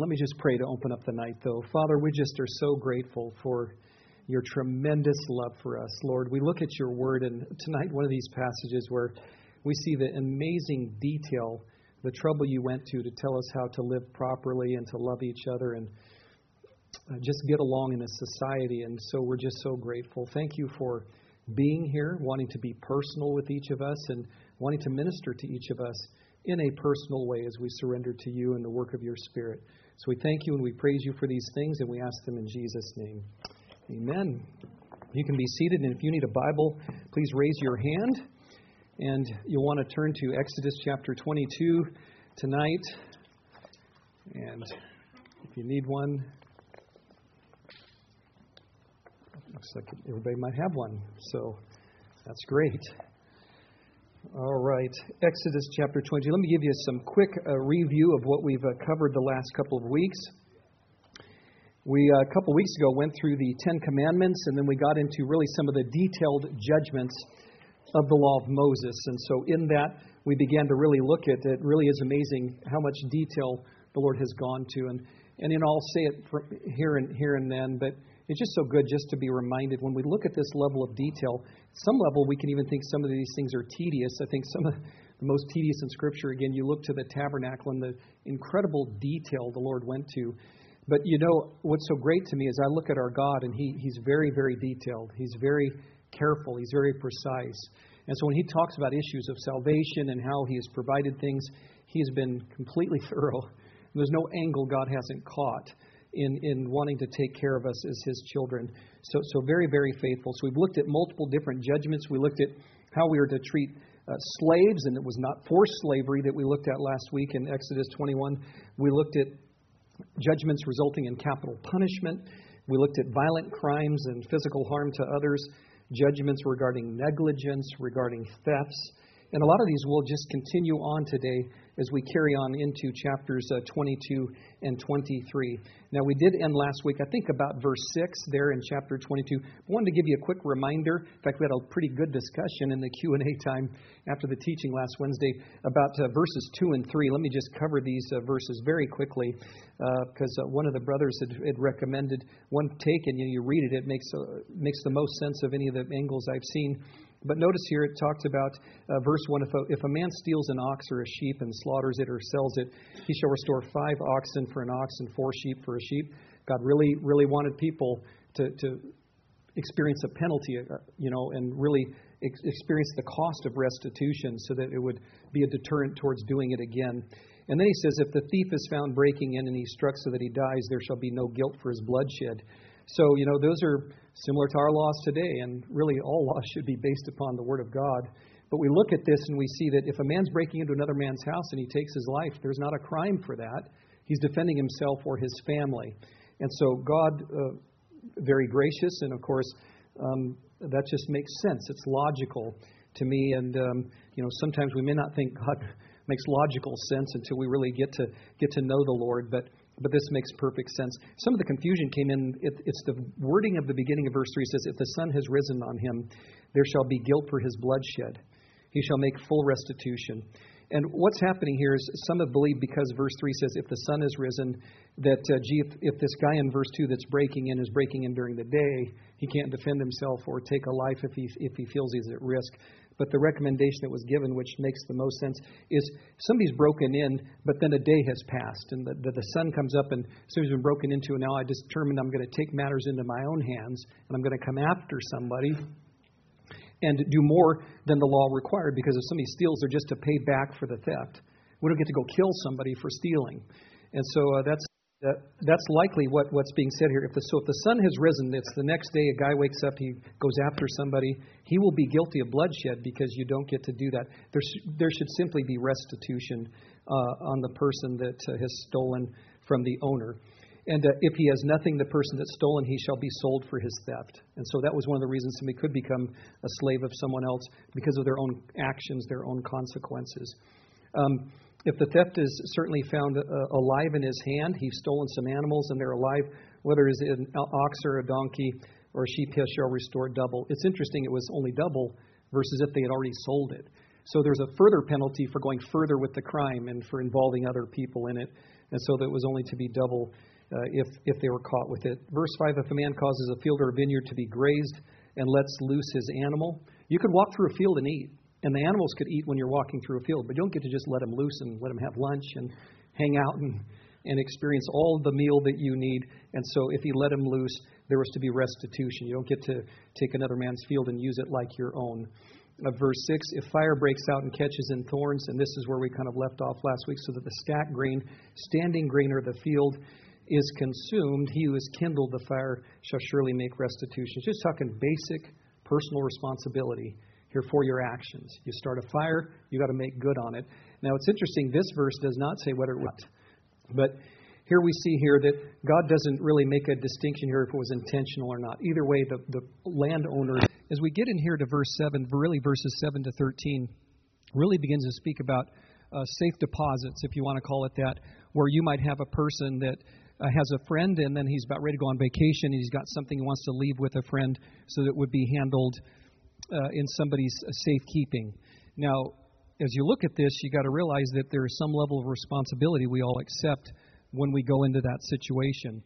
Let me just pray to open up the night, though. Father, we just are so grateful for your tremendous love for us. Lord, we look at your word, and tonight one of these passages where we see the amazing detail, the trouble you went to tell us how to live properly and to love each other and just get along in a society. And so we're just so grateful. Thank you for being here, wanting to be personal with each of us and wanting to minister to each of us in a personal way as we surrender to you and the work of your Spirit. So we thank you and we praise you for these things, and we ask them in Jesus' name. Amen. You can be seated, and if you need a Bible, please raise your hand. And you'll want to turn to Exodus chapter 22 tonight. And if you need one, looks like everybody might have one. So that's great. All right, Exodus chapter 20. Let me give you some quick review of what we've covered the last couple of weeks. We, a couple of weeks ago, went through the Ten Commandments, and then we got into really some of the detailed judgments of the law of Moses. And so in that, we began to really look at it. It really is amazing how much detail the Lord has gone to. And I'll say it here and then, but it's just so good just to be reminded when we look at this level of detail. At some level, we can even think some of these things are tedious. I think some of the most tedious in Scripture, again, you look to the tabernacle and the incredible detail the Lord went to. But you know, what's so great to me is I look at our God, and He's very, very detailed. He's very careful. He's very precise. And so when He talks about issues of salvation and how He has provided things, He has been completely thorough. There's no angle God hasn't caught in wanting to take care of us as His children. So very, very faithful. So we've looked at multiple different judgments. We looked at how we are to treat slaves, and it was not forced slavery that we looked at last week in Exodus 21. We looked at judgments resulting in capital punishment. We looked at violent crimes and physical harm to others, judgments regarding negligence, regarding thefts. And a lot of these will just continue on today as we carry on into chapters 22 and 23. Now, we did end last week, I think, about verse 6 there in chapter 22. I wanted to give you a quick reminder. In fact, we had a pretty good discussion in the Q&A time after the teaching last Wednesday about verses 2 and 3. Let me just cover these verses very quickly because one of the brothers had recommended one take, and you read it, it makes the most sense of any of the angles I've seen. But notice here it talks about verse 1, if a man steals an ox or a sheep and slaughters it or sells it, he shall restore 5 oxen for an ox and 4 sheep for a sheep. God really, really wanted people to experience a penalty, and really experience the cost of restitution so that it would be a deterrent towards doing it again. And then he says, if the thief is found breaking in and he struck so that he dies, there shall be no guilt for his bloodshed. So, those are similar to our laws today, and really all laws should be based upon the Word of God. But we look at this and we see that if a man's breaking into another man's house and he takes his life, there's not a crime for that. He's defending himself or his family. And so God, very gracious, and of course, that just makes sense. It's logical to me, and sometimes we may not think God makes logical sense until we really get to know the Lord, but this makes perfect sense. Some of the confusion came in. It's the wording of the beginning of verse 3 says, if the sun has risen on him, there shall be guilt for his bloodshed. He shall make full restitution. And what's happening here is some have believed because verse 3 says, if the sun has risen, that if this guy in verse 2 that's breaking in is breaking in during the day, he can't defend himself or take a life if he feels he's at risk. But the recommendation that was given, which makes the most sense, is somebody's broken in, but then a day has passed, and the sun comes up, and somebody's been broken into, and now I determined I'm going to take matters into my own hands, and I'm going to come after somebody and do more than the law required, because if somebody steals, they're just to pay back for the theft. We don't get to go kill somebody for stealing. And so that's likely what's being said here. If the sun has risen, it's the next day, a guy wakes up, he goes after somebody, he will be guilty of bloodshed because you don't get to do that. There should simply be restitution on the person that has stolen from the owner. And if he has nothing, the person that's stolen, he shall be sold for his theft. And so that was one of the reasons somebody could become a slave of someone else, because of their own actions, their own consequences. If the theft is certainly found alive in his hand, he's stolen some animals and they're alive, whether it's an ox or a donkey or a sheep, he shall restore double. It's interesting, it was only double versus if they had already sold it. So there's a further penalty for going further with the crime and for involving other people in it. And so that was only to be double if they were caught with it. Verse 5, if a man causes a field or a vineyard to be grazed and lets loose his animal, you could walk through a field and eat. And the animals could eat when you're walking through a field, but you don't get to just let them loose and let them have lunch and hang out and experience all the meal that you need. And so if he let them loose, there was to be restitution. You don't get to take another man's field and use it like your own. Verse 6, if fire breaks out and catches in thorns, and this is where we kind of left off last week, so that the standing grain or the field is consumed, he who has kindled the fire shall surely make restitution. Just talking basic personal responsibility here for your actions. You start a fire, you got to make good on it. Now it's interesting, this verse does not say whether it was, but here we see here that God doesn't really make a distinction here if it was intentional or not. Either way, the landowner, as we get in here to verse 7, really verses 7 to 13, really begins to speak about safe deposits, if you want to call it that, where you might have a person that has a friend and then he's about ready to go on vacation and he's got something he wants to leave with a friend so that it would be handled in somebody's safekeeping. Now, as you look at this, you got to realize that there is some level of responsibility we all accept when we go into that situation.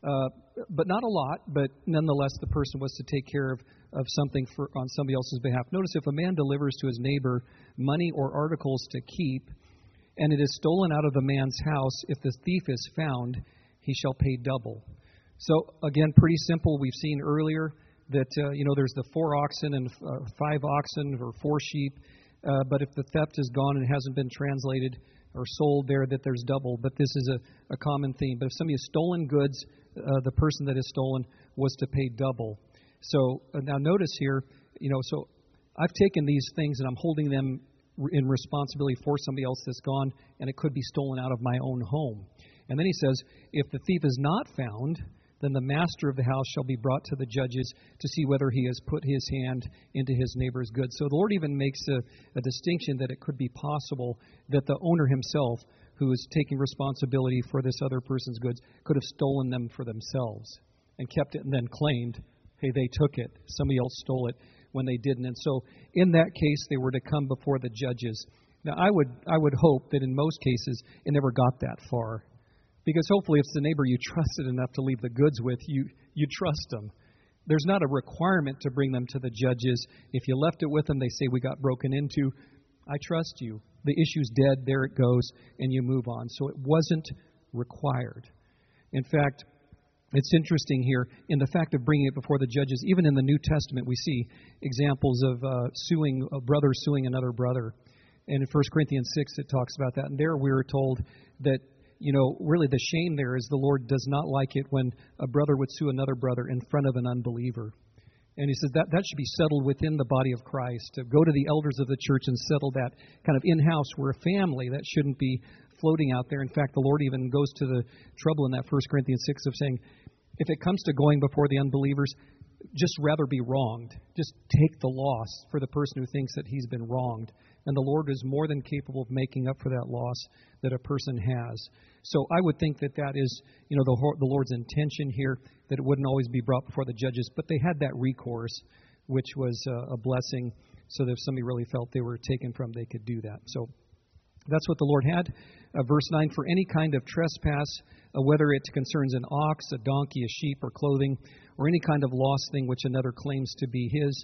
But not a lot, but nonetheless, the person was to take care of something on somebody else's behalf. Notice if a man delivers to his neighbor money or articles to keep, and it is stolen out of the man's house, if the thief is found, he shall pay double. So, again, pretty simple. We've seen earlier that, there's the 4 oxen and 5 oxen or 4 sheep. But if the theft is gone and it hasn't been translated or sold there, that there's double. But this is a common theme. But if somebody has stolen goods, the person that is stolen was to pay double. So now notice here, so I've taken these things and I'm holding them in responsibility for somebody else that's gone, and it could be stolen out of my own home. And then he says, if the thief is not found, then the master of the house shall be brought to the judges to see whether he has put his hand into his neighbor's goods. So the Lord even makes a distinction that it could be possible that the owner himself, who is taking responsibility for this other person's goods, could have stolen them for themselves and kept it and then claimed, hey, they took it, somebody else stole it, when they didn't. And so in that case, they were to come before the judges. Now, I would hope that in most cases, it never got that far. Because hopefully if it's the neighbor you trusted enough to leave the goods with, you trust them. There's not a requirement to bring them to the judges. If you left it with them, they say, we got broken into. I trust you. The issue's dead. There it goes. And you move on. So it wasn't required. In fact, it's interesting here in the fact of bringing it before the judges. Even in the New Testament, we see examples of a brother suing another brother. And in 1 Corinthians 6, it talks about that. And there we were told that, really the shame there is the Lord does not like it when a brother would sue another brother in front of an unbeliever. And he says that should be settled within the body of Christ. To go to the elders of the church and settle that kind of in-house. We're a family. That shouldn't be floating out there. In fact, the Lord even goes to the trouble in that 1 Corinthians 6 of saying, if it comes to going before the unbelievers, just rather be wronged. Just take the loss for the person who thinks that he's been wronged. And the Lord is more than capable of making up for that loss that a person has. So I would think that is, the Lord's intention here, that it wouldn't always be brought before the judges. But they had that recourse, which was a blessing, so that if somebody really felt they were taken from, they could do that. So that's what the Lord had. Verse 9, for any kind of trespass, whether it concerns an ox, a donkey, a sheep, or clothing, or any kind of lost thing which another claims to be his,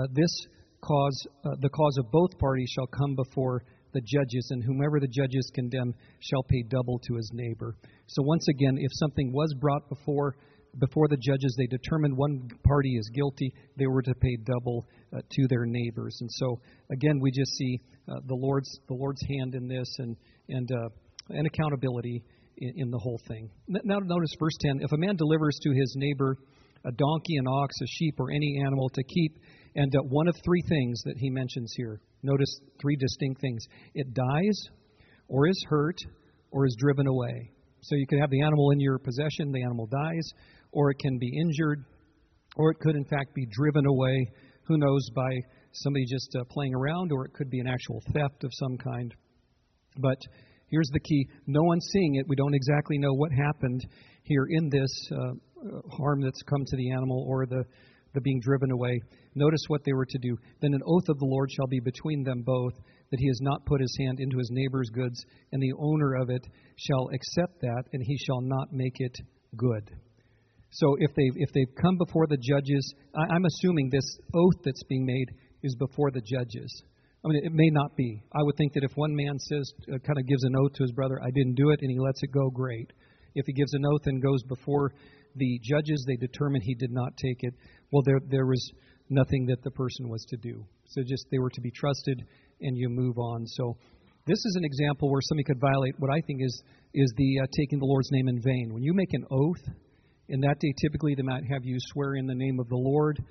the cause of both parties shall come before the judges, and whomever the judges condemn shall pay double to his neighbor. So once again, if something was brought before the judges, they determined one party is guilty, they were to pay double to their neighbors. And so again, we just see the Lord's hand in this and accountability in the whole thing. Now notice verse 10. If a man delivers to his neighbor a donkey, an ox, a sheep, or any animal to keep, and one of 3 things that he mentions here. Notice 3 distinct things. It dies, or is hurt, or is driven away. So you can have the animal in your possession, the animal dies, or it can be injured, or it could in fact be driven away, who knows, by somebody just playing around, or it could be an actual theft of some kind. But here's the key. No one's seeing it. We don't exactly know what happened here in this harm that's come to the animal or the being driven away. Notice what they were to do. Then an oath of the Lord shall be between them both. that he has not put his hand into his neighbor's goods, and the owner of it shall accept that, and he shall not make it good. So if they've come before the judges, I'm assuming this oath that's being made is before the judges. I mean, it may not be. I would think that if one man says, kind of gives an oath to his brother, I didn't do it, and he lets it go, great. If he gives an oath and goes before the judges, they determine he did not take it. Well, there was nothing that the person was to do. So just they were to be trusted, and you move on. So this is an example where somebody could violate what I think is the taking the Lord's name in vain. When you make an oath, in that day typically they might have you swear in the name of the Lord.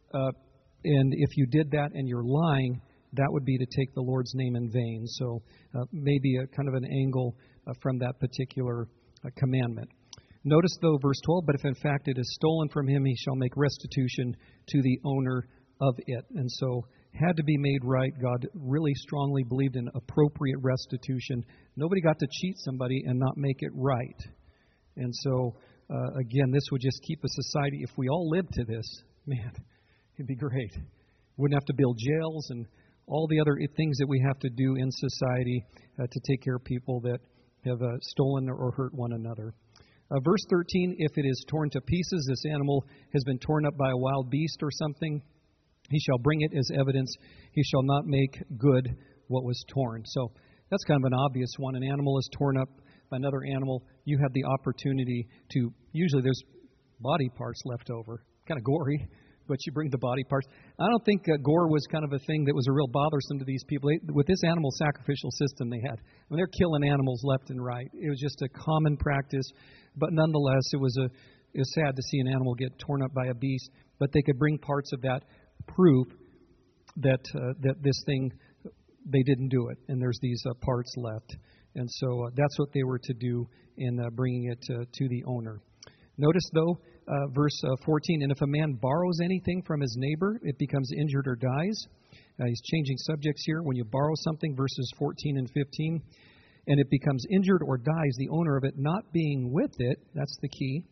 And if you did that and you're lying, that would be to take the Lord's name in vain. So maybe a kind of an angle from that particular commandment. Notice, though, verse 12, but if in fact it is stolen from him, he shall make restitution to the owner of it. And so had to be made right. God really strongly believed in appropriate restitution. Nobody got to cheat somebody and not make it right. And so, again, this would just keep a society, if we all lived to this, man, it'd be great. Wouldn't have to build jails and all the other things that we have to do in society to take care of people that have stolen or hurt one another. Verse 13, if it is torn to pieces, this animal has been torn up by a wild beast or something, he shall bring it as evidence. He shall not make good what was torn. So that's kind of an obvious one. An animal is torn up by another animal. You have the opportunity to, usually there's body parts left over. Kind of gory, but you bring the body parts. I don't think gore was kind of a thing that was a real bothersome to these people. With this animal sacrificial system they had, I mean, they're killing animals left and right. It was just a common practice, but nonetheless, it was sad to see an animal get torn up by a beast. But they could bring parts of that proof that this thing, they didn't do it, and there's these parts left. And so that's what they were to do in bringing it to the owner. Notice, though, verse 14, and if a man borrows anything from his neighbor, it becomes injured or dies. He's changing subjects here. When you borrow something, verses 14 and 15, and it becomes injured or dies, the owner of it not being with it, that's the key,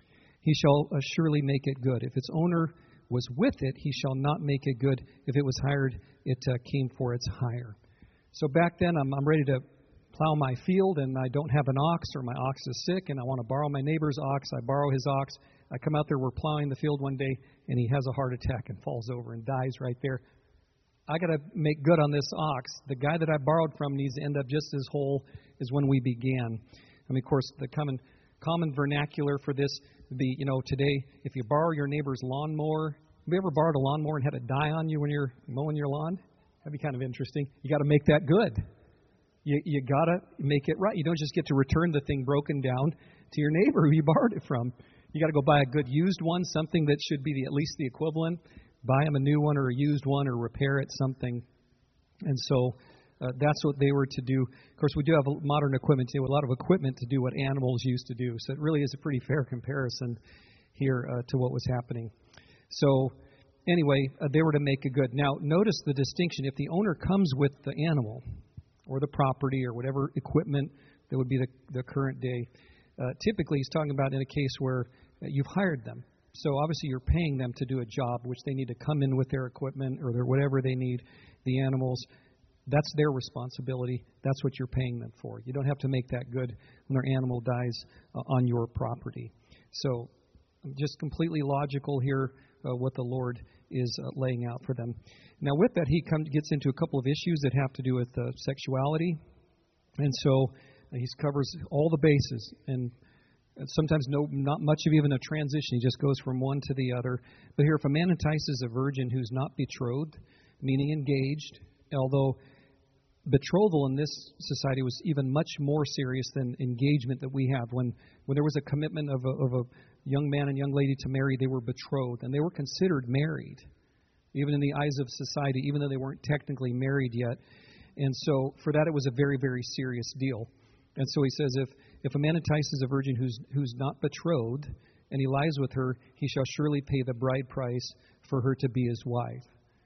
he shall surely make it good. If its owner was with it, he shall not make it good. If it was hired, it came for its hire. So back then, I'm ready to plow my field, and I don't have an ox, or my ox is sick, and I want to borrow my neighbor's ox. I borrow his ox. I come out there, we're plowing the field one day, and he has a heart attack and falls over and dies right there. I got to make good on this ox. The guy that I borrowed from needs to end up just as whole as when we began. I mean, of course, the common vernacular for this would be, today, if you borrow your neighbor's lawnmower, have you ever borrowed a lawnmower and had it die on you when you're mowing your lawn? That'd be kind of interesting. You got to make that good. You got to make it right. You don't just get to return the thing broken down to your neighbor who you borrowed it from. You got to go buy a good used one, something that should be at least the equivalent. Buy them a new one or a used one or repair it, something. And so that's what they were to do. Of course, we do have modern equipment too, a lot of equipment to do what animals used to do. So it really is a pretty fair comparison here to what was happening. So anyway, they were to make a good. Now, notice the distinction. If the owner comes with the animal or the property or whatever equipment that would be the current day, typically he's talking about in a case where you've hired them. So obviously you're paying them to do a job, which they need to come in with their equipment or whatever they need, the animals. That's their responsibility. That's what you're paying them for. You don't have to make that good when their animal dies on your property. So just completely logical here, what the Lord is laying out for them. Now with that, he gets into a couple of issues that have to do with sexuality. And so he covers all the bases, and sometimes not much of even a transition. He just goes from one to the other. But here, if a man entices a virgin who's not betrothed, meaning engaged, although betrothal in this society was even much more serious than engagement that we have. When there was a commitment of a young man and young lady to marry, they were betrothed, and they were considered married, even in the eyes of society, even though they weren't technically married yet. And so for that, it was a very, very serious deal. And so he says, if a man entices a virgin who's not betrothed, and he lies with her, he shall surely pay the bride price for her to be his wife.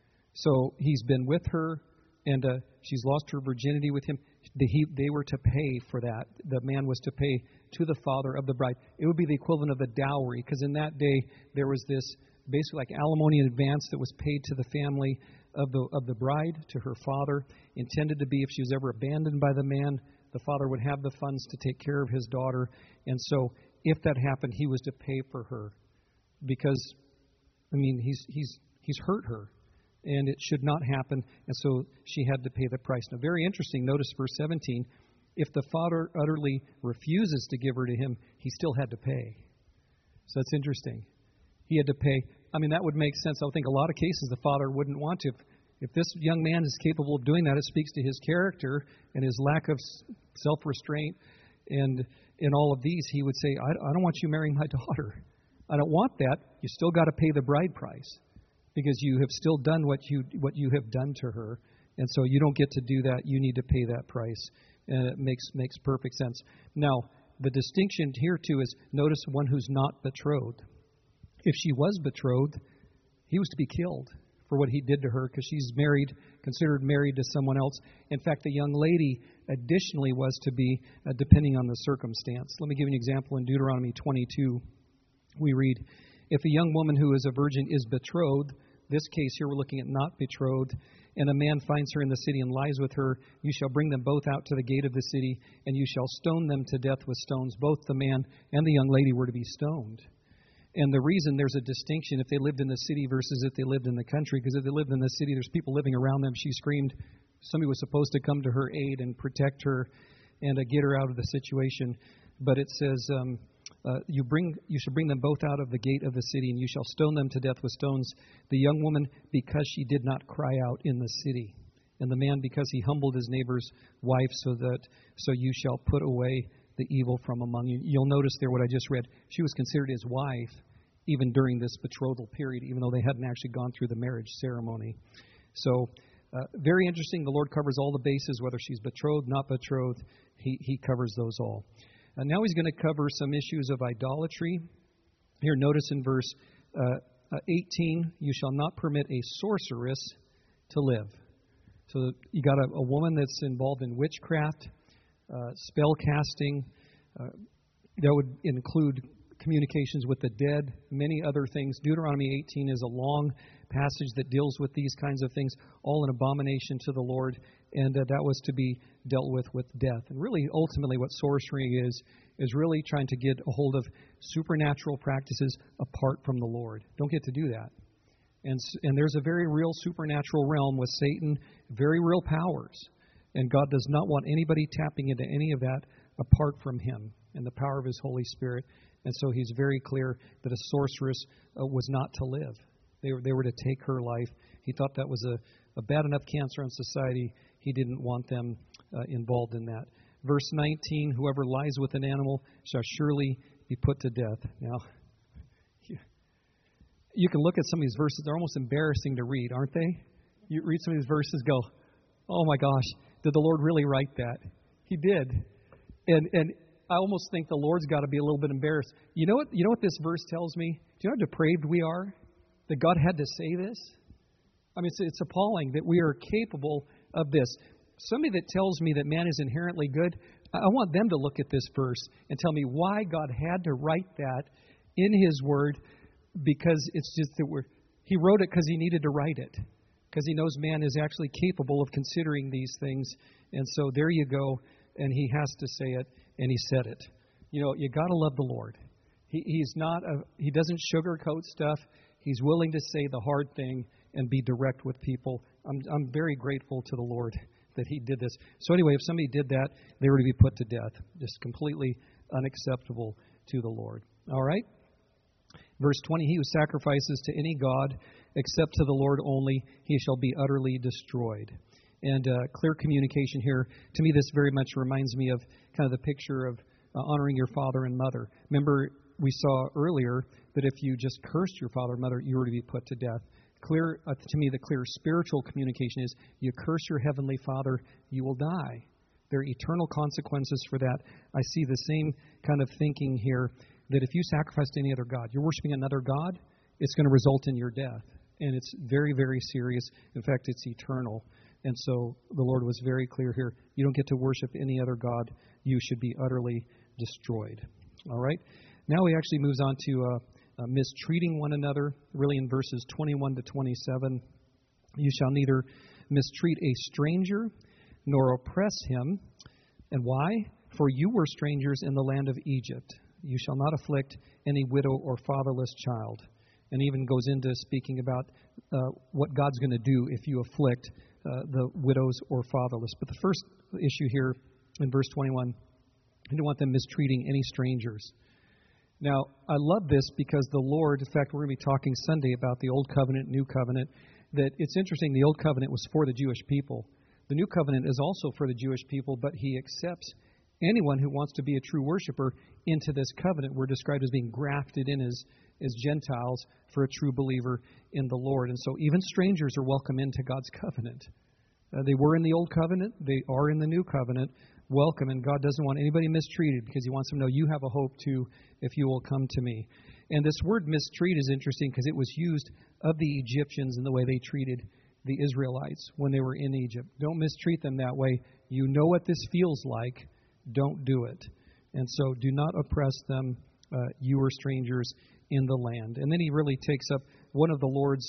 So he's been with her, and she's lost her virginity with him. They were to pay for that. The man was to pay to the father of the bride. It would be the equivalent of the dowry, because in that day there was this basically like alimony in advance that was paid to the family of the bride, to her father, intended to be if she was ever abandoned by the man, the father would have the funds to take care of his daughter. And so if that happened, he was to pay for her because, I mean, he's hurt her. And it should not happen, and so she had to pay the price. Now, very interesting, notice verse 17. If the father utterly refuses to give her to him, he still had to pay. So that's interesting. He had to pay. I mean, that would make sense. I would think a lot of cases the father wouldn't want to. If this young man is capable of doing that, it speaks to his character and his lack of self-restraint. And in all of these, he would say, I don't want you marrying my daughter. I don't want that. You still got to pay the bride price, because you have still done what you have done to her. And so you don't get to do that. You need to pay that price. And it makes perfect sense. Now, the distinction here, too, is notice one who's not betrothed. If she was betrothed, he was to be killed for what he did to her, because she's married, considered married to someone else. In fact, the young lady additionally was to be, depending on the circumstance. Let me give you an example. In Deuteronomy 22, we read, if a young woman who is a virgin is betrothed, this case here we're looking at not betrothed, and a man finds her in the city and lies with her, you shall bring them both out to the gate of the city, and you shall stone them to death with stones. Both the man and the young lady were to be stoned. And the reason there's a distinction if they lived in the city versus if they lived in the country, because if they lived in the city, there's people living around them. She screamed. Somebody was supposed to come to her aid and protect her and get her out of the situation. But it says, you shall bring them both out of the gate of the city, and you shall stone them to death with stones. The young woman, because she did not cry out in the city, and the man, because he humbled his neighbor's wife, so you shall put away the evil from among you. You'll notice there what I just read. She was considered his wife even during this betrothal period, even though they hadn't actually gone through the marriage ceremony. So very interesting. The Lord covers all the bases, whether she's betrothed, not betrothed. He covers those all. And now he's going to cover some issues of idolatry. Here, notice in verse 18, you shall not permit a sorceress to live. So you got a woman that's involved in witchcraft, spell casting. That would include communications with the dead, many other things. Deuteronomy 18 is a long passage that deals with these kinds of things, all an abomination to the Lord, and that was to be dealt with death. And really, ultimately, what sorcery is really trying to get a hold of supernatural practices apart from the Lord. Don't get to do that. And there's a very real supernatural realm with Satan, very real powers. And God does not want anybody tapping into any of that apart from Him and the power of His Holy Spirit. And so He's very clear that a sorceress was not to live. They were to take her life. He thought that was a bad enough cancer on society. He didn't want them involved in that. Verse 19, whoever lies with an animal shall surely be put to death. Now, you can look at some of these verses. They're almost embarrassing to read, aren't they? You read some of these verses, go, oh my gosh, did the Lord really write that? He did. And I almost think the Lord's got to be a little bit embarrassed. You know what this verse tells me? Do you know how depraved we are? That God had to say this? I mean, it's appalling that we are capable of this. Somebody that tells me that man is inherently good, I want them to look at this verse and tell me why God had to write that in His Word, because it's just that He wrote it because He needed to write it, because He knows man is actually capable of considering these things. And so there you go, and He has to say it, and He said it. You know, you got to love the Lord. He doesn't sugarcoat stuff. He's willing to say the hard thing and be direct with people. I'm very grateful to the Lord that He did this. So anyway, if somebody did that, they were to be put to death. Just completely unacceptable to the Lord. All right? Verse 20, he who sacrifices to any god except to the Lord only, he shall be utterly destroyed. And clear communication here. To me, this very much reminds me of kind of the picture of honoring your father and mother. Remember, we saw earlier that if you just cursed your father and mother, you were to be put to death. Clear, to me, the clear spiritual communication is you curse your heavenly Father, you will die. There are eternal consequences for that. I see the same kind of thinking here, that if you sacrifice to any other God, you're worshiping another God, it's going to result in your death. And it's very, very serious. In fact, it's eternal. And so the Lord was very clear here. You don't get to worship any other God. You should be utterly destroyed. All right? Now he actually moves on to mistreating one another, really in verses 21 to 27. You shall neither mistreat a stranger nor oppress him. And why? For you were strangers in the land of Egypt. You shall not afflict any widow or fatherless child. And even goes into speaking about what God's going to do if you afflict the widows or fatherless. But the first issue here in verse 21, you don't want them mistreating any strangers. Now, I love this because the Lord, in fact, we're going to be talking Sunday about the Old Covenant, New Covenant, that it's interesting, the Old Covenant was for the Jewish people. The New Covenant is also for the Jewish people, but He accepts anyone who wants to be a true worshiper into this covenant. We're described as being grafted in as Gentiles for a true believer in the Lord. And so even strangers are welcome into God's covenant. They were in the Old Covenant. They are in the New Covenant. Welcome. And God doesn't want anybody mistreated because He wants them to know you have a hope too if you will come to me. And this word mistreat is interesting because it was used of the Egyptians in the way they treated the Israelites when they were in Egypt. Don't mistreat them that way. You know what this feels like. Don't do it. And so do not oppress them. You are strangers in the land. And then He really takes up one of the Lord's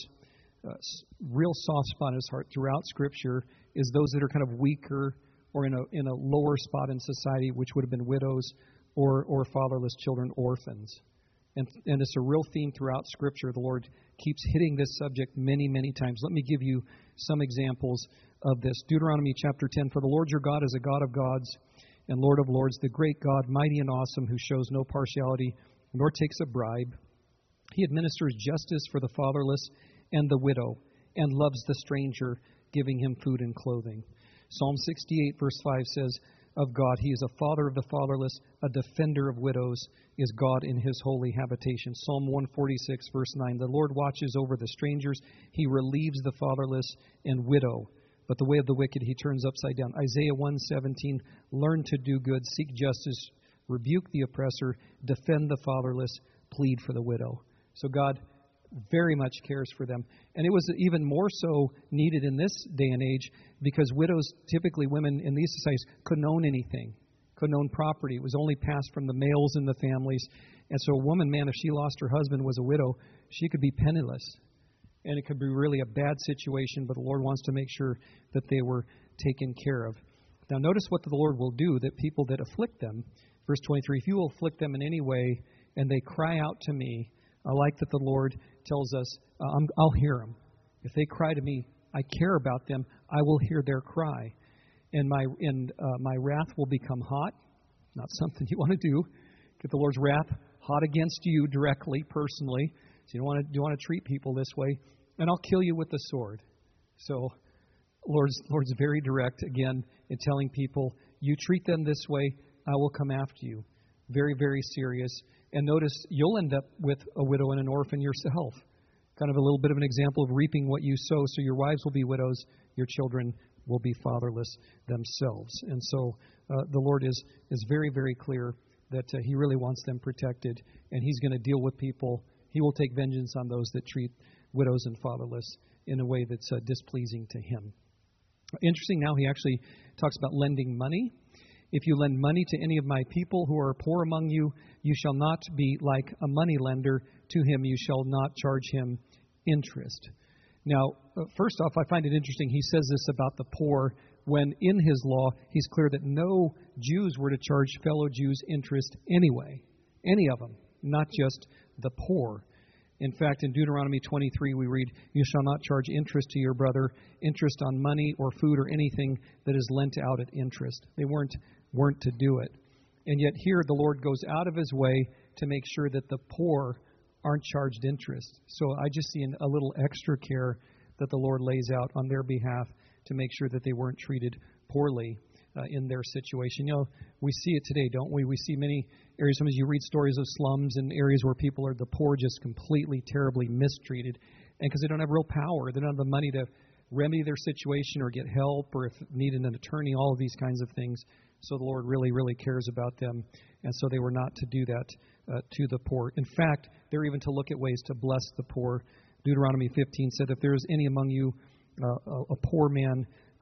real soft spot in His heart throughout Scripture is those that are kind of weaker or in a lower spot in society, which would have been widows or fatherless children, orphans. And it's a real theme throughout Scripture. The Lord keeps hitting this subject many, many times. Let me give you some examples of this. Deuteronomy chapter 10, for the Lord your God is a God of gods and Lord of lords, the great God, mighty and awesome, who shows no partiality nor takes a bribe. He administers justice for the fatherless and the widow and loves the stranger, giving him food and clothing. Psalm 68 verse 5 says of God, He is a father of the fatherless, a defender of widows, is God in His holy habitation. Psalm 146 verse 9, the Lord watches over the strangers. He relieves the fatherless and widow, but the way of the wicked He turns upside down. Isaiah 1:17, learn to do good, seek justice, rebuke the oppressor, defend the fatherless, plead for the widow. So God very much cares for them. And it was even more so needed in this day and age because widows, typically women in these societies, couldn't own anything, couldn't own property. It was only passed from the males in the families. And so a woman, man, if she lost her husband, was a widow, she could be penniless. And it could be really a bad situation, but the Lord wants to make sure that they were taken care of. Now notice what the Lord will do, that people that afflict them, verse 23, if you will afflict them in any way and they cry out to me, I like that the Lord tells us, I'll hear them. If they cry to me, I care about them. I will hear their cry. And my wrath will become hot. Not something you want to do. Get the Lord's wrath hot against you directly, personally. So you don't want to treat people this way. And I'll kill you with the sword. So Lord's very direct, again, in telling people, you treat them this way, I will come after you. Very, very serious. And notice, you'll end up with a widow and an orphan yourself. Kind of a little bit of an example of reaping what you sow. So your wives will be widows, your children will be fatherless themselves. And so the Lord is very, very clear that He really wants them protected, and He's going to deal with people. He will take vengeance on those that treat widows and fatherless in a way that's displeasing to Him. Interesting, now He actually talks about lending money. If you lend money to any of my people who are poor among you, you shall not be like a money lender to him. You shall not charge him interest. Now, first off, I find it interesting. He says this about the poor when in his law, he's clear that no Jews were to charge fellow Jews interest anyway. Any of them, not just the poor. In fact, in Deuteronomy 23, we read, you shall not charge interest to your brother, interest on money or food or anything that is lent out at interest. They weren't to do it. And yet here the Lord goes out of His way to make sure that the poor aren't charged interest. So I just see a little extra care that the Lord lays out on their behalf to make sure that they weren't treated poorly in their situation. You know, we see it today, don't we? We see many areas. Sometimes you read stories of slums and areas where people are, the poor, just completely, terribly mistreated. And because they don't have real power, they don't have the money to remedy their situation or get help or if needed an attorney, all of these kinds of things. So the Lord really, really cares about them. And so they were not to do that to the poor. In fact, they're even to look at ways to bless the poor. Deuteronomy 15 said, if there is any among you a poor man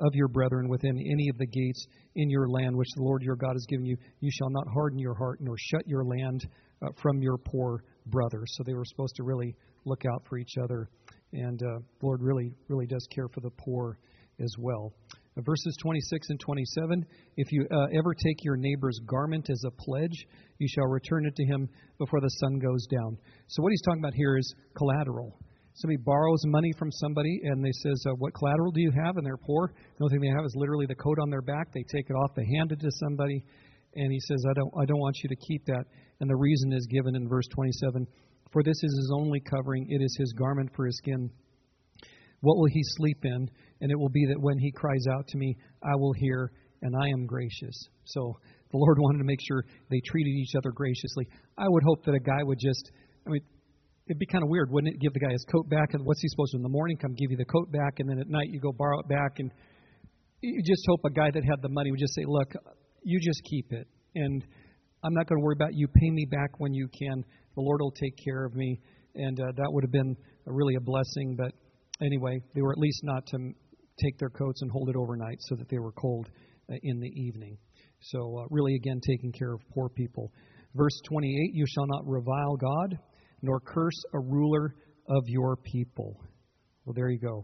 of your brethren within any of the gates in your land, which the Lord your God has given you. You shall not harden your heart, nor shut your land from your poor brother. So they were supposed to really look out for each other. And the Lord really, really does care for the poor as well. Verses 26 and 27, if you ever take your neighbor's garment as a pledge, you shall return it to him before the sun goes down. So what he's talking about here is collateral. Somebody borrows money from somebody and they says, what collateral do you have? And they're poor. The only thing they have is literally the coat on their back. They take it off, they hand it to somebody, and he says, I don't want you to keep that. And the reason is given in verse 27. For this is his only covering, it is his garment for his skin. What will he sleep in? And it will be that when he cries out to me, I will hear, and I am gracious. So the Lord wanted to make sure they treated each other graciously. I would hope that a guy would just, it'd be kind of weird, wouldn't it? Give the guy his coat back, and what's he supposed to do in the morning? Come give you the coat back, and then at night you go borrow it back. And you just hope a guy that had the money would just say, look, you just keep it, and I'm not going to worry about you. Pay me back when you can. The Lord will take care of me. And that would have been really a blessing, but anyway, they were at least not to take their coats and hold it overnight so that they were cold in the evening. So really, again, taking care of poor people. Verse 28, you shall not revile God, nor curse a ruler of your people. Well, there you go.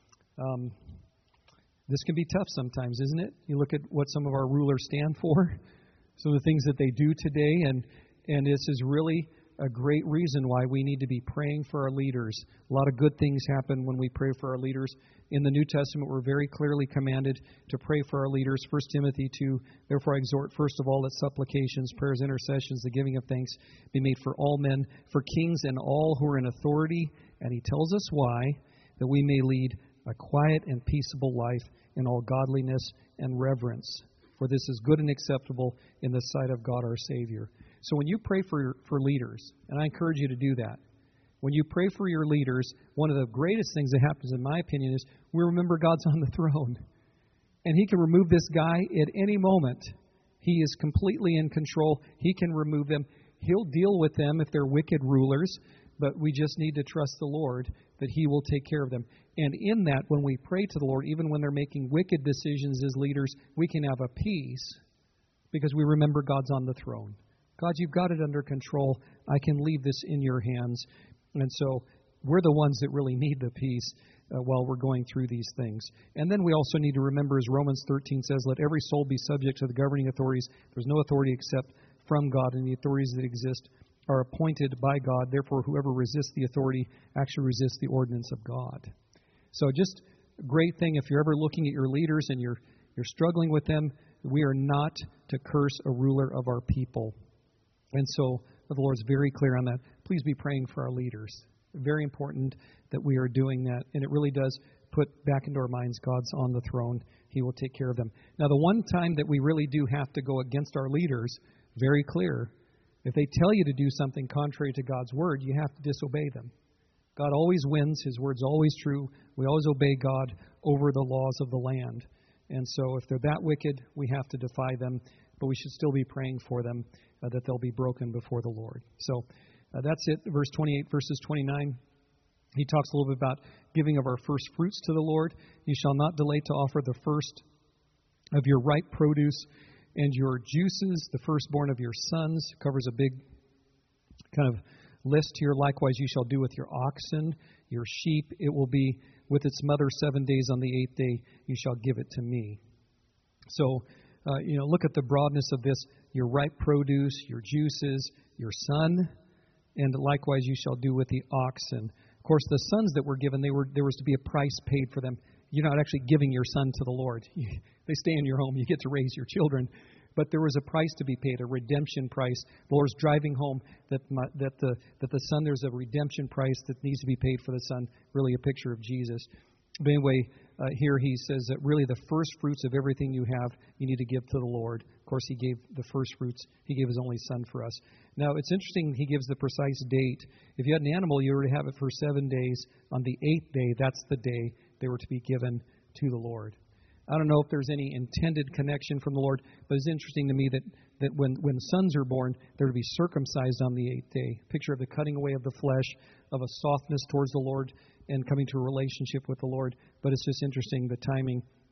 This can be tough sometimes, isn't it? You look at what some of our rulers stand for, some of the things that they do today, and this is really a great reason why we need to be praying for our leaders. A lot of good things happen when we pray for our leaders. In the New Testament, we're very clearly commanded to pray for our leaders. 1 Timothy 2, therefore I exhort first of all that supplications, prayers, intercessions, the giving of thanks be made for all men, for kings and all who are in authority. And he tells us why, that we may lead a quiet and peaceable life in all godliness and reverence. For this is good and acceptable in the sight of God our Savior. So when you pray for leaders, and I encourage you to do that, when you pray for your leaders, one of the greatest things that happens, in my opinion, is we remember God's on the throne. And He can remove this guy at any moment. He is completely in control. He can remove them. He'll deal with them if they're wicked rulers, but we just need to trust the Lord that He will take care of them. And in that, when we pray to the Lord, even when they're making wicked decisions as leaders, we can have a peace because we remember God's on the throne. God, you've got it under control. I can leave this in your hands. And so we're the ones that really need the peace while we're going through these things. And then we also need to remember, as Romans 13 says, let every soul be subject to the governing authorities. There's no authority except from God, and the authorities that exist are appointed by God. Therefore, whoever resists the authority actually resists the ordinance of God. So just a great thing, if you're ever looking at your leaders and you're struggling with them, we are not to curse a ruler of our people. And so the Lord's very clear on that. Please be praying for our leaders. Very important that we are doing that. And it really does put back into our minds God's on the throne. He will take care of them. Now, the one time that we really do have to go against our leaders, very clear, if they tell you to do something contrary to God's word, you have to disobey them. God always wins. His word's always true. We always obey God over the laws of the land. And so if they're that wicked, we have to defy them. But we should still be praying for them that they'll be broken before the Lord. So that's it. Verse 28, verses 29. He talks a little bit about giving of our first fruits to the Lord. You shall not delay to offer the first of your ripe produce and your juices, the firstborn of your sons. Covers a big kind of list here. Likewise, you shall do with your oxen, your sheep. It will be with its mother 7 days. On the 8th day, you shall give it to me. So, look at the broadness of this. Your ripe produce, your juices, your son, and likewise you shall do with the oxen. Of course, the sons that were given, there was to be a price paid for them. You're not actually giving your son to the Lord. They stay in your home. You get to raise your children. But there was a price to be paid, a redemption price. The Lord's driving home that the son, there's a redemption price that needs to be paid for the son, really a picture of Jesus. But anyway, here he says that really the first fruits of everything you have, you need to give to the Lord. Of course, He gave the first fruits. He gave His only Son for us. Now, it's interesting He gives the precise date. If you had an animal, you were to have it for 7 days. On the 8th day, that's the day they were to be given to the Lord. I don't know if there's any intended connection from the Lord, but it's interesting to me that when sons are born, they're to be circumcised on the 8th day. Picture of the cutting away of the flesh, of a softness towards the Lord, and coming to a relationship with the Lord. But it's just interesting, the timing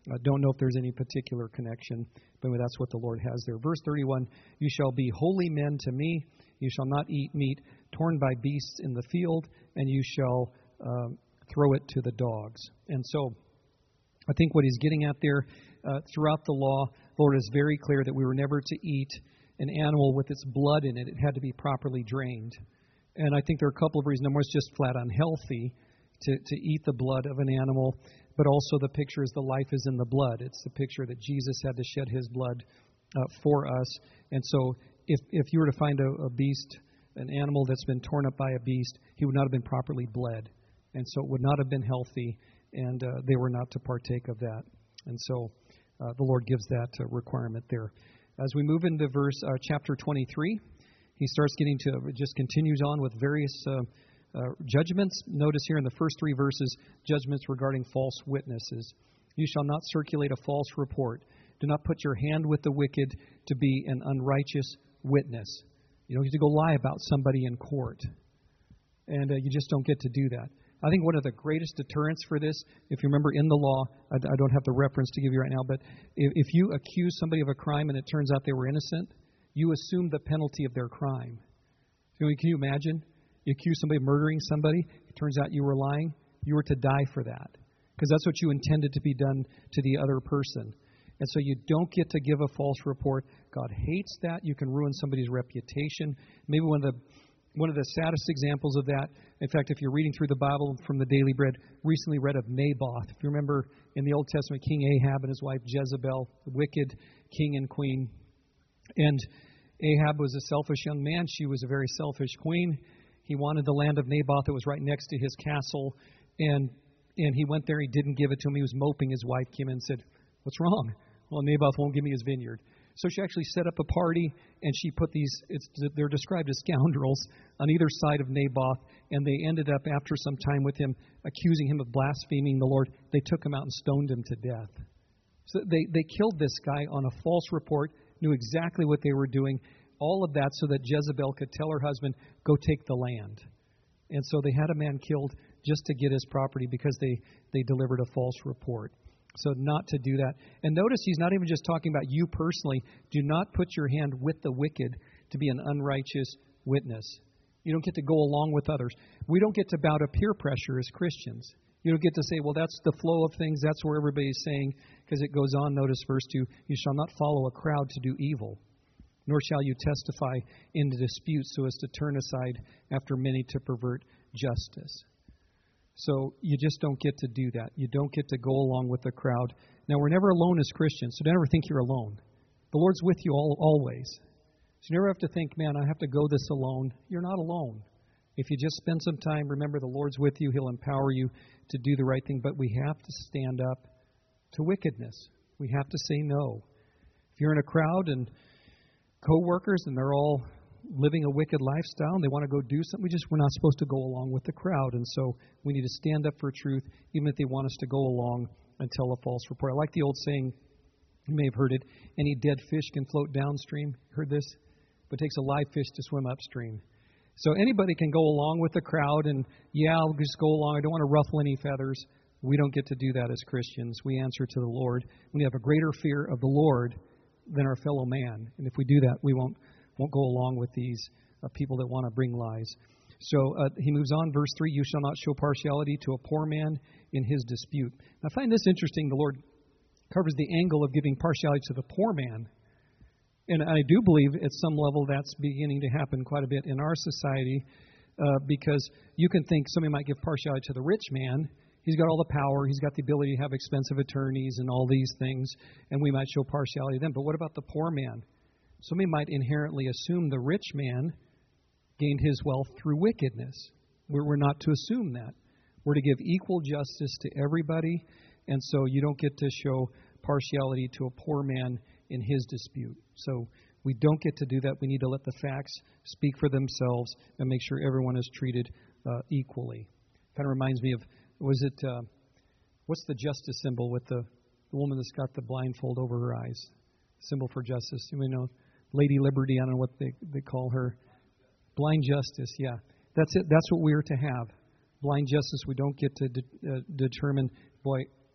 I don't know if there's any particular connection, but that's what the Lord has there. Verse 31, you shall be holy men to me. You shall not eat meat torn by beasts in the field, and you shall throw it to the dogs. And so I think what he's getting at there, throughout the law, the Lord is very clear that we were never to eat an animal with its blood in it. It had to be properly drained. And I think there are a couple of reasons. Number one, it's just flat unhealthy to eat the blood of an animal, but also the picture is the life is in the blood. It's the picture that Jesus had to shed his blood for us. And so if you were to find a beast, an animal that's been torn up by a beast, he would not have been properly bled. And so it would not have been healthy, and they were not to partake of that. And so the Lord gives that requirement there. As we move into chapter 23, he starts getting to, it just continues on with various judgments. Notice here in the first 3 verses, judgments regarding false witnesses. You shall not circulate a false report. Do not put your hand with the wicked to be an unrighteous witness. You don't get to go lie about somebody in court. And you just don't get to do that. I think one of the greatest deterrents for this, if you remember in the law, I don't have the reference to give you right now, but if you accuse somebody of a crime and it turns out they were innocent, you assume the penalty of their crime. Can you imagine? You accuse somebody of murdering somebody, it turns out you were lying, you were to die for that. Because that's what you intended to be done to the other person. And so you don't get to give a false report. God hates that. You can ruin somebody's reputation. Maybe one of the saddest examples of that, in fact, if you're reading through the Bible from the Daily Bread, recently read of Naboth. If you remember in the Old Testament, King Ahab and his wife Jezebel, the wicked king and queen. And Ahab was a selfish young man. She was a very selfish queen. He wanted the land of Naboth that was right next to his castle. And he went there. He didn't give it to him. He was moping. His wife came in and said, "What's wrong?" "Well, Naboth won't give me his vineyard." So she actually set up a party, and she put they're described as scoundrels on either side of Naboth, and they ended up, after some time with him, accusing him of blaspheming the Lord. They took him out and stoned him to death. So they killed this guy on a false report, knew exactly what they were doing, all of that so that Jezebel could tell her husband, "Go take the land." And so they had a man killed just to get his property because they delivered a false report. So not to do that. And notice he's not even just talking about you personally. Do not put your hand with the wicked to be an unrighteous witness. You don't get to go along with others. We don't get to bow to peer pressure as Christians. You don't get to say, well, that's the flow of things. That's where everybody's saying, because it goes on. Notice verse 2, you shall not follow a crowd to do evil, nor shall you testify in the disputes so as to turn aside after many to pervert justice. So you just don't get to do that. You don't get to go along with the crowd. Now, we're never alone as Christians, so don't ever think you're alone. The Lord's with you always. So you never have to think, man, I have to go this alone. You're not alone. If you just spend some time, remember the Lord's with you. He'll empower you to do the right thing. But we have to stand up to wickedness. We have to say no. If you're in a crowd and co-workers and they're all living a wicked lifestyle and they want to go do something, we're not supposed to go along with the crowd. And so we need to stand up for truth, even if they want us to go along and tell a false report. I like the old saying, you may have heard it, any dead fish can float downstream. Heard this? But it takes a live fish to swim upstream. So anybody can go along with the crowd and, yeah, I'll just go along. I don't want to ruffle any feathers. We don't get to do that as Christians. We answer to the Lord. We have a greater fear of the Lord than our fellow man. And if we do that, we won't go along with these people that want to bring lies. So he moves on, verse 3, you shall not show partiality to a poor man in his dispute. Now, I find this interesting. The Lord covers the angle of giving partiality to the poor man. And I do believe at some level that's beginning to happen quite a bit in our society because you can think somebody might give partiality to the rich man. He's got all the power. He's got the ability to have expensive attorneys and all these things, and we might show partiality to them. But what about the poor man? Somebody might inherently assume the rich man gained his wealth through wickedness. We're not to assume that. We're to give equal justice to everybody, and so you don't get to show partiality to a poor man in his dispute. So we don't get to do that. We need to let the facts speak for themselves and make sure everyone is treated equally. Kind of reminds me of, what's the justice symbol with the woman that's got the blindfold over her eyes? Symbol for justice. You may know Lady Liberty, I don't know what they call her. Blind justice, yeah. That's it. That's what we are to have. Blind justice. We don't get to determine, boy,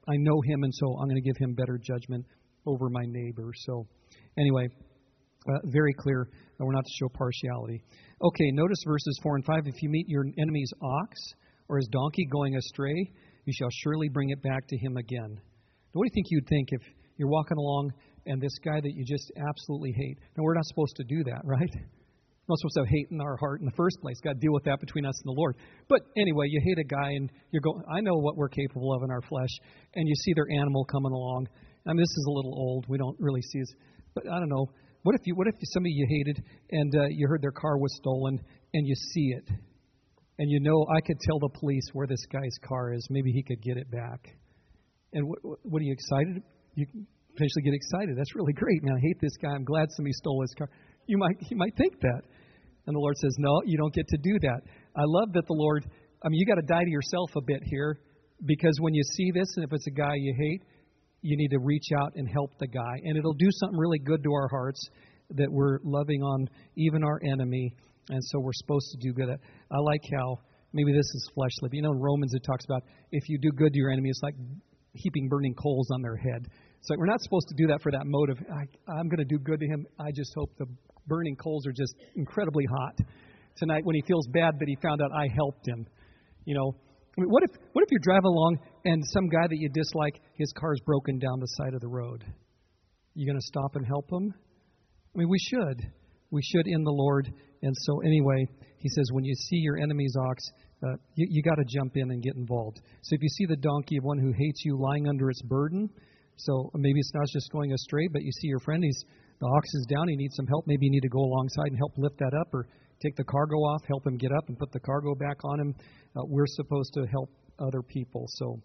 I know him, and so I'm going to give him better judgment over my neighbor. So anyway, very clear that we're not to show partiality. Okay, notice verses 4 and 5. If you meet your enemy's ox or his donkey going astray, you shall surely bring it back to him again. Now, what do you think you'd think if you're walking along and this guy that you just absolutely hate? Now, we're not supposed to do that, right? We're not supposed to have hate in our heart in the first place. Got to deal with that between us and the Lord. But anyway, you hate a guy and you're going, I know what we're capable of in our flesh, and you see their animal coming along. I mean, this is a little old. We don't really see this. But I don't know. What if somebody you hated and you heard their car was stolen and you see it? And you know, I could tell the police where this guy's car is. Maybe he could get it back. And what are you excited? You potentially get excited. That's really great, man. I hate this guy. I'm glad somebody stole his car. You might think that. And the Lord says, no, you don't get to do that. I love that the Lord, you got to die to yourself a bit here, because when you see this, and if it's a guy you hate, you need to reach out and help the guy. And it'll do something really good to our hearts that we're loving on even our enemy. And so we're supposed to do good. I like how, maybe this is fleshly, but in Romans it talks about if you do good to your enemy, it's like heaping burning coals on their head. So we're not supposed to do that for that motive. I'm going to do good to him. I just hope the burning coals are just incredibly hot tonight when he feels bad that he found out I helped him. What if you're driving along and some guy that you dislike, his car's broken down the side of the road? You going to stop and help him? We should. We should in the Lord. And so anyway, he says, when you see your enemy's ox, you got to jump in and get involved. So if you see the donkey of one who hates you lying under its burden, so maybe it's not just going astray, but you see your friend, the ox is down, he needs some help. Maybe you need to go alongside and help lift that up, or take the cargo off, help him get up and put the cargo back on him. We're supposed to help other people. So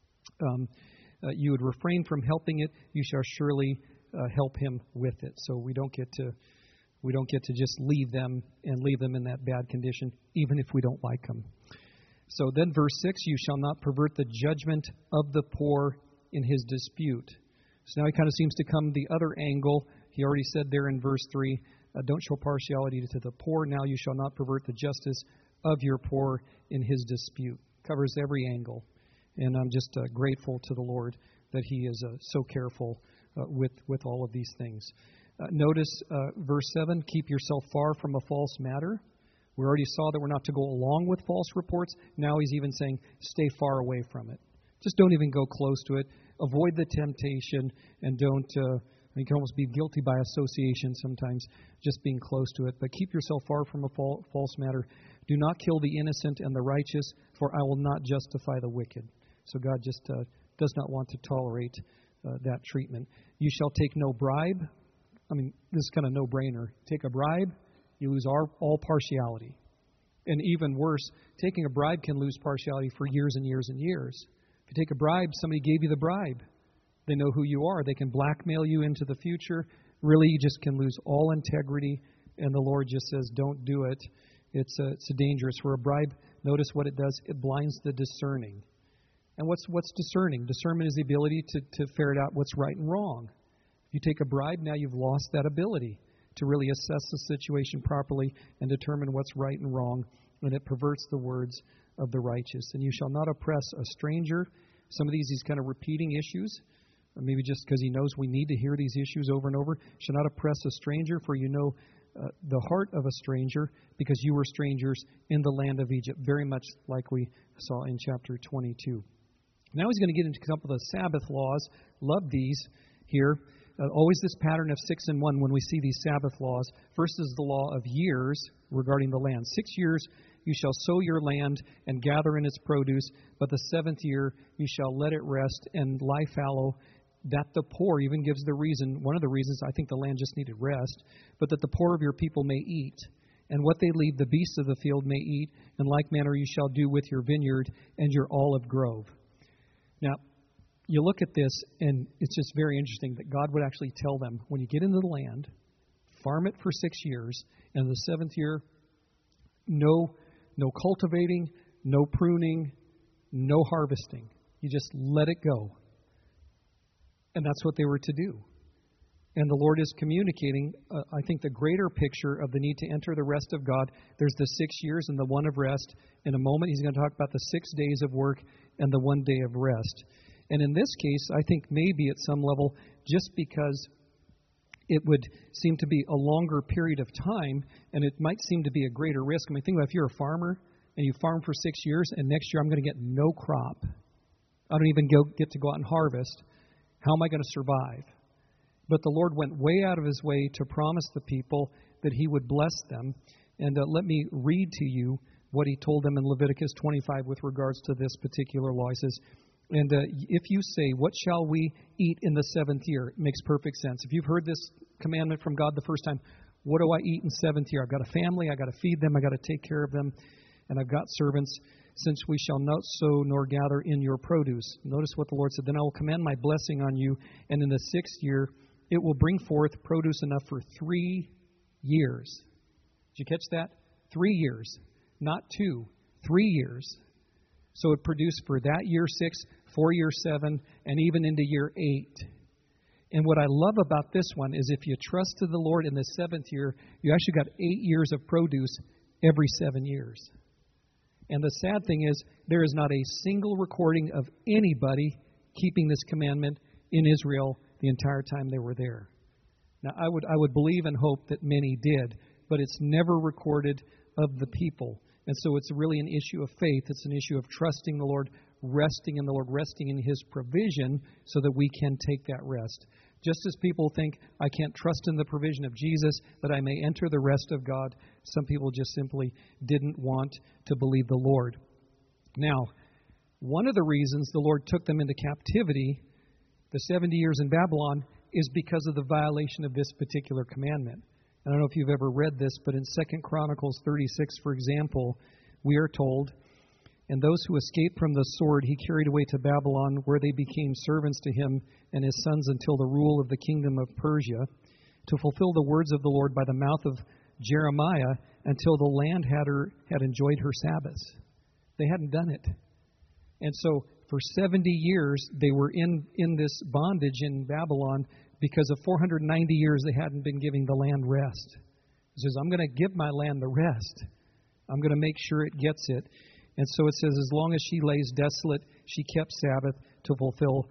you would refrain from helping it. You shall surely help him with it. So we don't get to just leave them in that bad condition, even if we don't like them. So then verse 6, you shall not pervert the judgment of the poor in his dispute. So now he kind of seems to come the other angle. He already said there in verse 3, don't show partiality to the poor. Now you shall not pervert the justice of your poor in his dispute. Covers every angle. And I'm just grateful to the Lord that he is so careful with all of these things. Notice verse 7, keep yourself far from a false matter. We already saw that we're not to go along with false reports. Now he's even saying, stay far away from it. Just don't even go close to it. Avoid the temptation, and don't, you can almost be guilty by association sometimes, just being close to it. But keep yourself far from a false matter. Do not kill the innocent and the righteous, for I will not justify the wicked. So God just does not want to tolerate that treatment. You shall take no bribe. This is kind of no-brainer. Take a bribe, you lose all partiality. And even worse, taking a bribe can lose partiality for years and years and years. If you take a bribe, somebody gave you the bribe. They know who you are. They can blackmail you into the future. Really, you just can lose all integrity. And the Lord just says, don't do it. It's dangerous. For a bribe, notice what it does. It blinds the discerning. And what's discerning? Discernment is the ability to ferret out what's right and wrong. If you take a bribe, now you've lost that ability to really assess the situation properly and determine what's right and wrong. And it perverts the words of the righteous. And you shall not oppress a stranger. Some of these, he's kind of repeating issues. Maybe just because he knows we need to hear these issues over and over. Shall not oppress a stranger, for you know the heart of a stranger, because you were strangers in the land of Egypt. Very much like we saw in chapter 22. Now he's going to get into a couple of the Sabbath laws. Love these here. Always this pattern of 6 and 1 when we see these Sabbath laws. First is the law of years regarding the land. 6 years you shall sow your land and gather in its produce, but the 7th year you shall let it rest and lie fallow, that the poor, even gives the reason, one of the reasons I think the land just needed rest, but that the poor of your people may eat, and what they leave the beasts of the field may eat, in like manner you shall do with your vineyard and your olive grove. Now, you look at this, and it's just very interesting that God would actually tell them, when you get into the land, farm it for 6 years, and the 7th year, no cultivating, no pruning, no harvesting. You just let it go. And that's what they were to do. And the Lord is communicating, I think, the greater picture of the need to enter the rest of God. There's the 6 years and the one of rest. In a moment, he's going to talk about the 6 days of work and the 1 day of rest. And in this case, I think maybe at some level, just because it would seem to be a longer period of time, and it might seem to be a greater risk. I mean, think about if you're a farmer and you farm for 6 years, and next year I'm going to get no crop. I don't even get to go out and harvest. How am I going to survive? But the Lord went way out of His way to promise the people that He would bless them. And let me read to you what He told them in Leviticus 25 with regards to this particular law. He says, and if you say, what shall we eat in the seventh year? It makes perfect sense. If you've heard this commandment from God the first time, what do I eat in seventh year? I've got a family, I've got to feed them, I've got to take care of them, and I've got servants. Since we shall not sow nor gather in your produce. Notice what the Lord said. Then I will command my blessing on you, and in the 6th year it will bring forth produce enough for 3 years. Did you catch that? 3 years. Not 2. 3 years. So it produced for that year 6, for year 7, and even into year 8. And what I love about this one is if you trusted the Lord in the 7th year, you actually got 8 years of produce every 7 years. And the sad thing is, there is not a single recording of anybody keeping this commandment in Israel the entire time they were there. Now, I would believe and hope that many did, but it's never recorded of the people. And so it's really an issue of faith. It's an issue of trusting the Lord, resting in the Lord, resting in His provision so that we can take that rest. Just as people think, I can't trust in the provision of Jesus that I may enter the rest of God, some people just simply didn't want to believe the Lord. Now, one of the reasons the Lord took them into captivity, the 70 years in Babylon, is because of the violation of this particular commandment. I don't know if you've ever read this, but in 2 Chronicles 36, for example, we are told, and those who escaped from the sword he carried away to Babylon, where they became servants to him and his sons until the rule of the kingdom of Persia, to fulfill the words of the Lord by the mouth of Jeremiah, until the land had enjoyed her Sabbaths. They hadn't done it. And so for 70 years they were in this bondage in Babylon because of 490 years they hadn't been giving the land rest. He says, I'm going to give my land the rest. I'm going to make sure it gets it. And so it says, as long as she lays desolate, she kept Sabbath to fulfill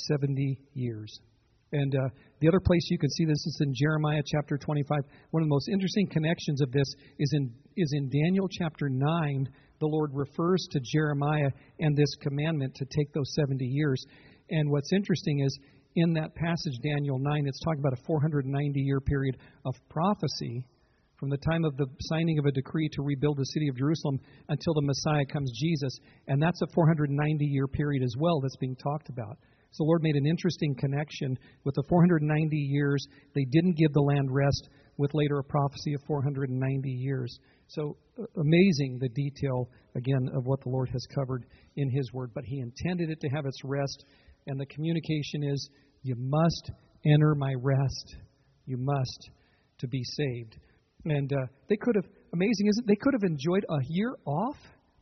70 years. And the other place you can see this is in Jeremiah chapter 25. One of the most interesting connections of this is in Daniel chapter 9. The Lord refers to Jeremiah and this commandment to take those 70 years. And what's interesting is in that passage, Daniel 9, it's talking about a 490-year period of prophecy from the time of the signing of a decree to rebuild the city of Jerusalem until the Messiah comes, Jesus. And that's a 490-year period as well that's being talked about. So the Lord made an interesting connection with the 490 years. They didn't give the land rest, with later a prophecy of 490 years. So amazing the detail, again, of what the Lord has covered in His Word. But He intended it to have its rest. And the communication is, you must enter my rest. You must, to be saved. And they could have, amazing, isn't it? They could have enjoyed a year off.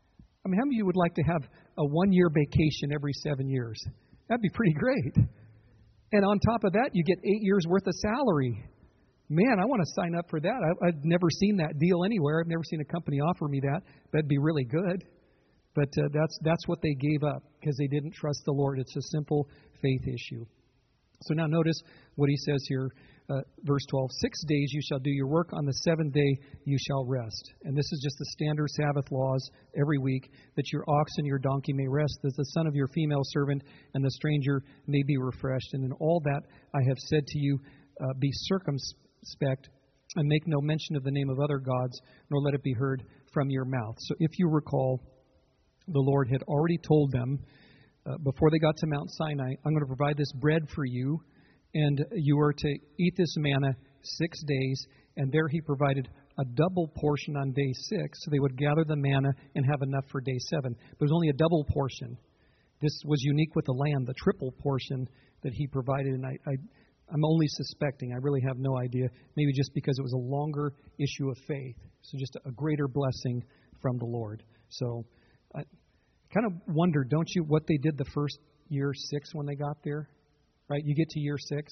I mean, how many of you would like to have a 1-year vacation every 7 years? That'd be pretty great. And on top of that, you get 8 years worth of salary. Man, I want to sign up for that. I've never seen that deal anywhere. I've never seen a company offer me that. That'd be really good. But that's what they gave up because they didn't trust the Lord. It's a simple faith issue. So now notice what He says here. Verse 12, 6 days you shall do your work, on the 7th day you shall rest. And this is just the standard Sabbath laws every week, that your ox and your donkey may rest, that the son of your female servant and the stranger may be refreshed. And in all that I have said to you, be circumspect, and make no mention of the name of other gods, nor let it be heard from your mouth. So if you recall, the Lord had already told them, before they got to Mount Sinai, I'm going to provide this bread for you, and you are to eat this manna 6 days. And there He provided a double portion on day 6, so they would gather the manna and have enough for day 7. But it was only a double portion. This was unique with the lamb, the triple portion that He provided. And I'm only suspecting, I really have no idea, maybe just because it was a longer issue of faith. So just a greater blessing from the Lord. So I kind of wonder, don't you, what they did the first year 6 when they got there? Right? You get to year 6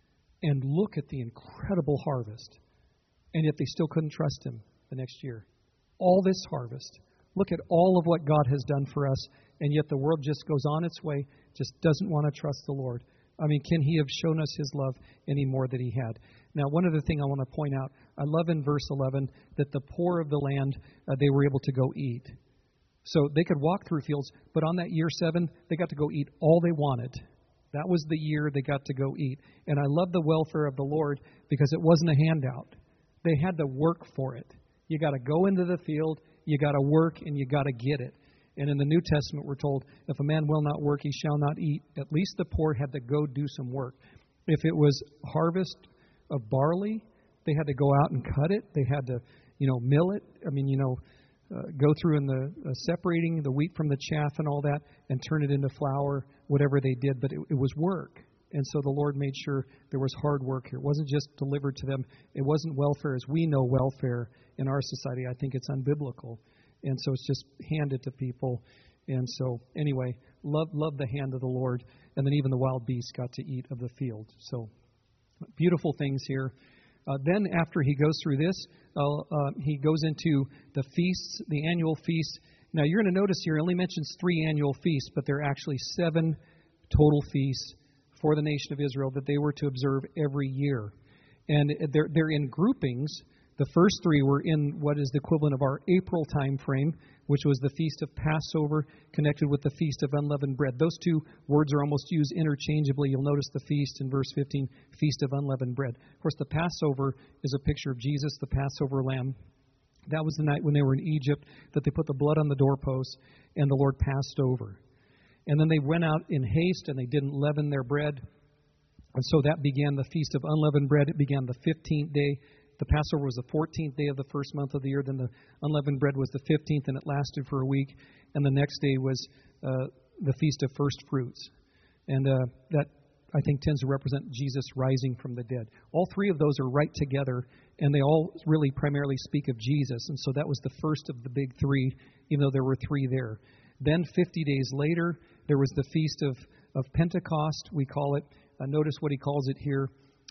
and look at the incredible harvest. And yet they still couldn't trust Him the next year. All this harvest, Look at all of what God has done for us, and yet the world just goes on its way, just doesn't want to trust the Lord. I mean, can He have shown us His love any more than He had? Now, one other thing I want to point out, I love in verse 11 that the poor of the land, they were able to go eat. So they could walk through fields, but on that year 7, they got to go eat all they wanted. That was the year they got to go eat. And I love the welfare of the Lord because it wasn't a handout. They had to work for it. You got to go into the field, you got to work, and you got to get it. And in the New Testament, we're told, if a man will not work, he shall not eat. At least the poor had to go do some work. If it was harvest of barley, they had to go out and cut it. They had to, mill it. I mean, go through in the separating the wheat from the chaff and all that and turn it into flour, whatever they did. But it was work. And so the Lord made sure there was hard work here. It wasn't just delivered to them. It wasn't welfare as we know welfare in our society. I think it's unbiblical. And so it's just handed to people. And so, anyway, love the hand of the Lord. And then even the wild beasts got to eat of the field. So, beautiful things here. Then after he goes through this, he goes into the feasts, the annual feasts. Now, you're going to notice here, he only mentions 3 annual feasts, but there are actually 7 total feasts for the nation of Israel that they were to observe every year. And they're in groupings. The first 3 were in what is the equivalent of our April time frame, which was the Feast of Passover connected with the Feast of Unleavened Bread. Those 2 words are almost used interchangeably. You'll notice the feast in verse 15, Feast of Unleavened Bread. Of course, the Passover is a picture of Jesus, the Passover lamb. That was the night when they were in Egypt that they put the blood on the doorposts and the Lord passed over. And then they went out in haste and they didn't leaven their bread. And so that began the Feast of Unleavened Bread. It began the 15th day. The Passover was the 14th day of the first month of the year. Then the unleavened bread was the 15th, and it lasted for a week. And the next day was the Feast of First Fruits. And that, I think, tends to represent Jesus rising from the dead. All 3 of those are right together, and they all really primarily speak of Jesus. And so that was the first of the big 3, even though there were 3 there. Then 50 days later, there was the Feast of Pentecost, we call it. Notice what he calls it here.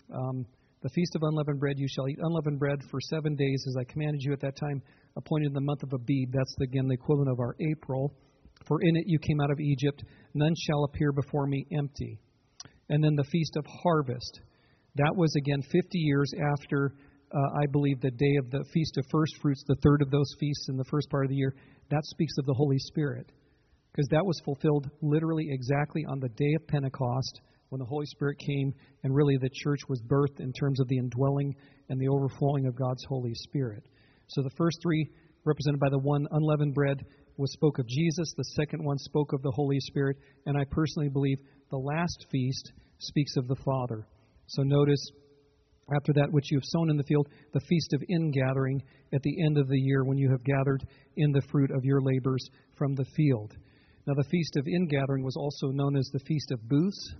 The Feast of Unleavened Bread, you shall eat unleavened bread for 7 days, as I commanded you at that time, appointed in the month of Abib. That's, again, the equivalent of our April. For in it you came out of Egypt. None shall appear before me empty. And then the Feast of Harvest. That was, again, 50 years after, I believe, the day of the Feast of First Fruits, the third of those feasts in the first part of the year. That speaks of the Holy Spirit. Because that was fulfilled literally exactly on the day of Pentecost, when the Holy Spirit came and really the church was birthed in terms of the indwelling and the overflowing of God's Holy Spirit. So the first 3, represented by the one unleavened bread, spoke of Jesus. The second one spoke of the Holy Spirit. And I personally believe the last feast speaks of the Father. So notice, after that which you have sown in the field, the Feast of Ingathering at the end of the year when you have gathered in the fruit of your labors from the field. Now the Feast of Ingathering was also known as the Feast of Booths.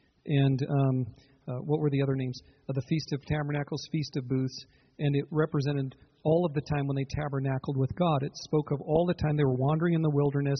And what were the other names? The Feast of Tabernacles, Feast of Booths. And it represented all of the time when they tabernacled with God. It spoke of all the time they were wandering in the wilderness,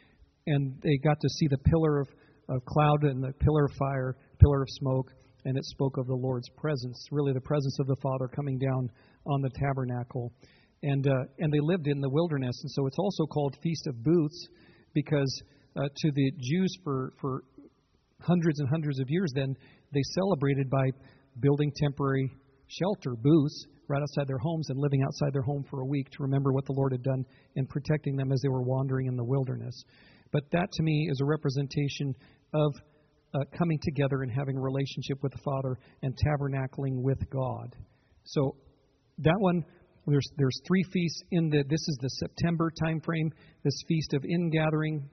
and they got to see the pillar of cloud and the pillar of fire, pillar of smoke, and it spoke of the Lord's presence, really the presence of the Father coming down on the tabernacle. And they lived in the wilderness, and so it's also called Feast of Booths because to the Jews for hundreds and hundreds of years then, they celebrated by building temporary shelter, booths, right outside their homes and living outside their home for a week to remember what the Lord had done in protecting them as they were wandering in the wilderness. But that, to me, is a representation of coming together and having a relationship with the Father and tabernacling with God. So that one, there's 3 feasts in this is the September time frame, this Feast of Ingathering,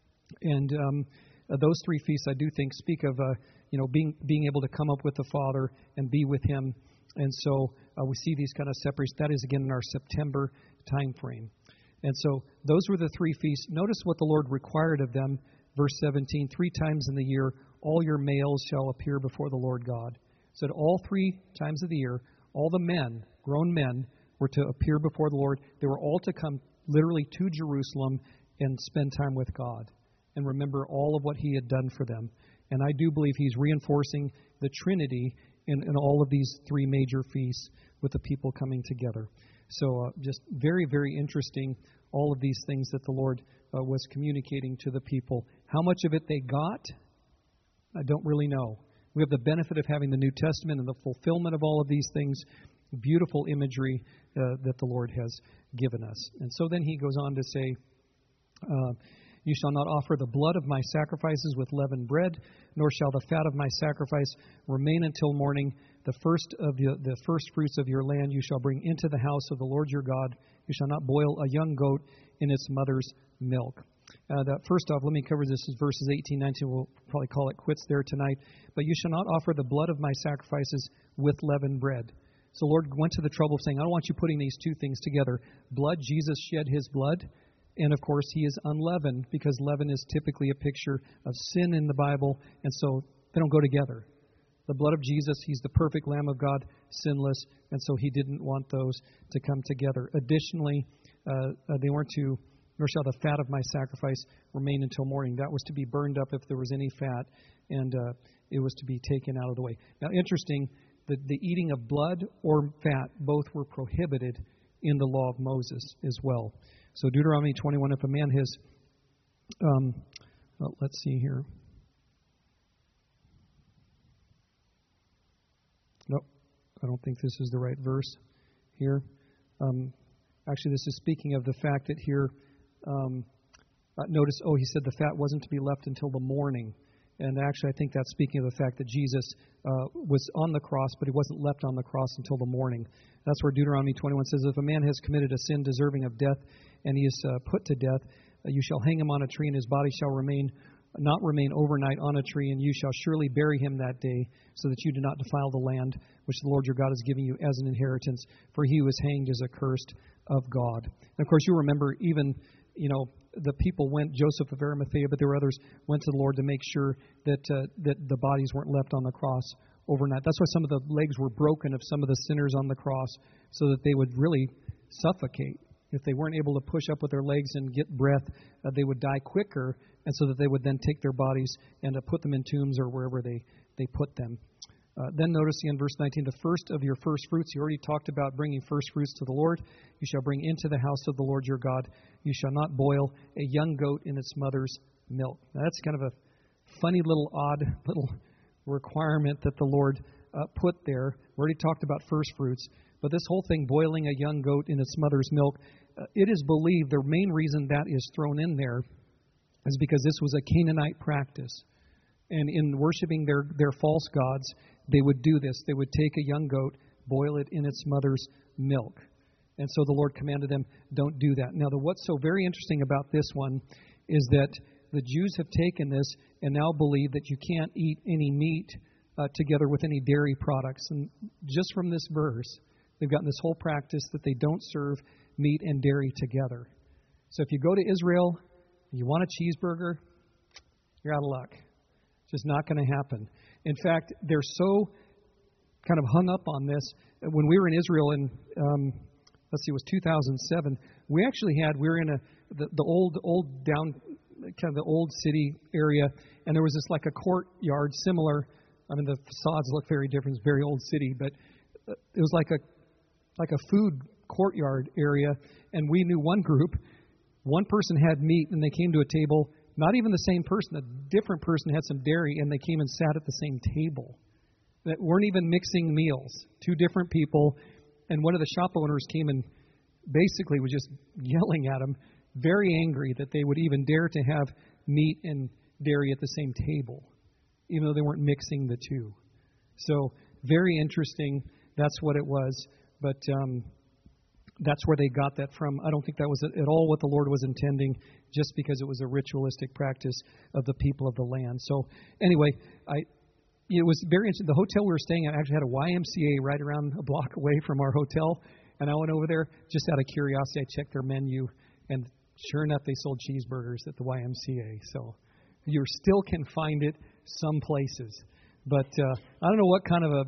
and those 3 feasts, I do think, speak of being able to come up with the Father and be with Him. And so we see these kind of separations. That is, again, in our September time frame. And so those were the 3 feasts. Notice what the Lord required of them. Verse 17, 3 times in the year, all your males shall appear before the Lord God. So that all 3 times of the year, all the men, grown men, were to appear before the Lord. They were all to come literally to Jerusalem and spend time with God and remember all of what He had done for them. And I do believe He's reinforcing the Trinity in all of these 3 major feasts with the people coming together. So just very, very interesting, all of these things that the Lord was communicating to the people. How much of it they got, I don't really know. We have the benefit of having the New Testament and the fulfillment of all of these things, beautiful imagery that the Lord has given us. And so then he goes on to say, you shall not offer the blood of my sacrifices with leavened bread, nor shall the fat of my sacrifice remain until morning. The first fruits of your land you shall bring into the house of the Lord your God. You shall not boil a young goat in its mother's milk. First off, let me cover this as verses 18, 19. We'll probably call it quits there tonight. But you shall not offer the blood of my sacrifices with leavened bread. So the Lord went to the trouble of saying, I don't want you putting these two things together. Blood, Jesus shed his blood. And of course, he is unleavened, because leaven is typically a picture of sin in the Bible. And so they don't go together. The blood of Jesus, he's the perfect Lamb of God, sinless. And so he didn't want those to come together. Additionally, they weren't to, nor shall the fat of my sacrifice remain until morning. That was to be burned up if there was any fat, and it was to be taken out of the way. Now, interesting, the eating of blood or fat, both were prohibited in the law of Moses as well. So Deuteronomy 21, if a man has, let's see here. Nope, I don't think this is the right verse here. Actually, this is speaking of the fact that here, notice, he said the fat wasn't to be left until the morning. And actually, I think that's speaking of the fact that Jesus was on the cross, but he wasn't left on the cross until the morning. That's where Deuteronomy 21 says, if a man has committed a sin deserving of death, and he is put to death, you shall hang him on a tree, and his body shall not remain overnight on a tree, and you shall surely bury him that day, so that you do not defile the land which the Lord your God is giving you as an inheritance. For he who is hanged is accursed of God. And of course, you remember even, the people went, Joseph of Arimathea, but there were others, went to the Lord to make sure that the bodies weren't left on the cross overnight. That's why some of the legs were broken of some of the sinners on the cross, so that they would really suffocate. If they weren't able to push up with their legs and get breath, they would die quicker, and so that they would then take their bodies and put them in tombs or wherever they put them. Then notice in verse 19, the first of your first fruits. He already talked about bringing first fruits to the Lord. You shall bring into the house of the Lord your God. You shall not boil a young goat in its mother's milk. Now, that's kind of a funny odd requirement that the Lord put there. We already talked about first fruits. But this whole thing, boiling a young goat in its mother's milk, it is believed the main reason that is thrown in there is because this was a Canaanite practice. And in worshiping their false gods, they would do this. They would take a young goat, boil it in its mother's milk. And so the Lord commanded them, don't do that. Now, what's so very interesting about this one is that the Jews have taken this and now believe that you can't eat any meat together with any dairy products. And just from this verse, they've gotten this whole practice that they don't serve meat and dairy together. So if you go to Israel and you want a cheeseburger, you're out of luck. It's just not going to happen. In fact, they're so kind of hung up on this. When we were in Israel in, it was 2007, we were in the old down, kind of the old city area, and there was this like a courtyard similar. I mean, the facades look very different. It's a very old city, but it was like a food courtyard area, and we knew one group. One person had meat, and they came to a table. Not even the same person. A different person had some dairy, and they came and sat at the same table. That weren't even mixing meals. Two different people, and one of the shop owners came and basically was just yelling at them, very angry that they would even dare to have meat and dairy at the same table, even though they weren't mixing the two. So very interesting. That's what it was. But that's where they got that from. I don't think that was at all what the Lord was intending, just because it was a ritualistic practice of the people of the land. So anyway, it was very interesting. The hotel we were staying at actually had a YMCA right around a block away from our hotel. And I went over there just out of curiosity. I checked their menu, and sure enough, they sold cheeseburgers at the YMCA. So you still can find it some places. But I don't know what kind of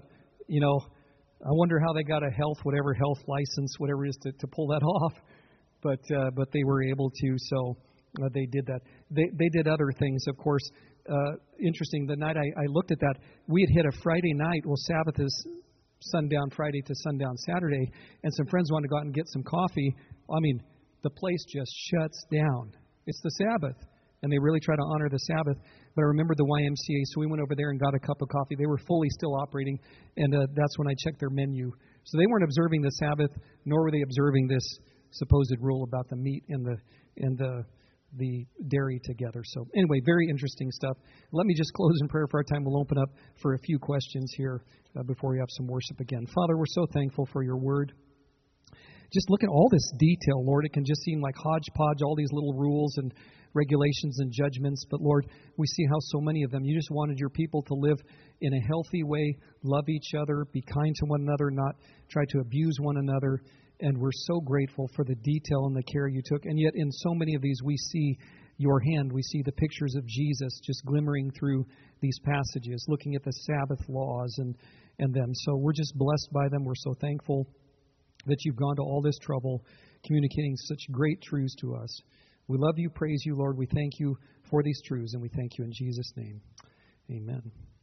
I wonder how they got a health license, whatever it is, to pull that off. But they were able to, so they did that. They did other things, of course. Interesting, the night I looked at that, we had hit a Friday night. Well, Sabbath is sundown Friday to sundown Saturday, and some friends wanted to go out and get some coffee. I mean, the place just shuts down. It's the Sabbath, and they really try to honor the Sabbath. But I remember the YMCA, so we went over there and got a cup of coffee. They were fully still operating, and that's when I checked their menu. So they weren't observing the Sabbath, nor were they observing this supposed rule about the meat and the dairy together. So anyway, very interesting stuff. Let me just close in prayer for our time. We'll open up for a few questions here before we have some worship again. Father, we're so thankful for your word. Just look at all this detail, Lord. It can just seem like hodgepodge, all these little rules and regulations and judgments. But, Lord, we see how so many of them, you just wanted your people to live in a healthy way, love each other, be kind to one another, not try to abuse one another. And we're so grateful for the detail and the care you took. And yet in so many of these, we see your hand. We see the pictures of Jesus just glimmering through these passages, looking at the Sabbath laws and them. So we're just blessed by them. We're so thankful that you've gone to all this trouble communicating such great truths to us. We love you, praise you, Lord. We thank you for these truths, and we thank you in Jesus' name. Amen.